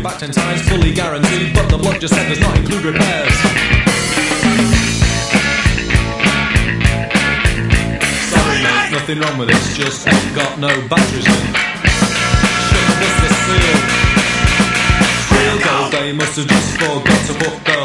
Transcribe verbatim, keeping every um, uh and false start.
back ten times, fully guaranteed, but the bloke just said does not include repairs. Sorry mate, nothing wrong with this, just ain't got no batteries in. Shut the bus, the seal. Real gold, they must have just forgot to put the